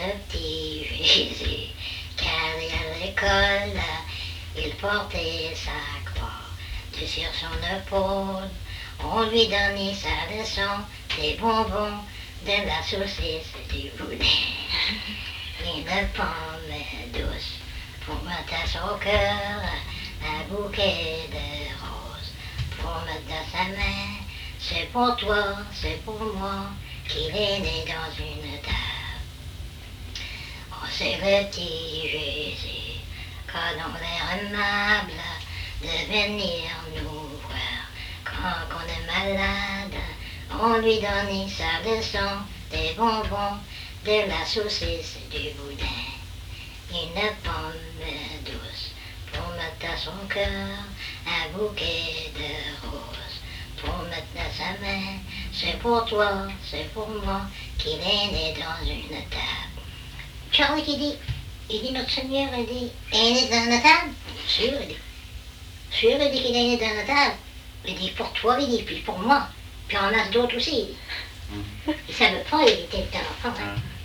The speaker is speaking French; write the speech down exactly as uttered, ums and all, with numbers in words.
le petit Jésus, car à l'école, il portait sa croix de sur son épaule. On lui donnait sa leçon, des bonbons, de la saucisse, du boudin, une pomme douce pour mettre à son cœur, un bouquet de roses pour mettre dans sa main. C'est pour toi, c'est pour moi qu'il est né dans une table. Oh, c'est le petit Jésus, quand on est aimable de venir nous voir. Quand on est malade, on lui donne sa leçon, des bonbons, de la saucisse, du boudin, une pomme douce pour mettre à son cœur, un bouquet de roses pour mettre dans sa main. C'est pour toi, c'est pour moi qu'il est né dans une table. Charlie qui dit, il dit notre Seigneur, il dit, est né dans la table? Sûr, il dit. Sûr, il dit qu'il est né dans la table. Il dit pour toi, il dit, puis pour moi. Puis on a d'autres aussi. Il ne savait pas, il était enfant. Hein.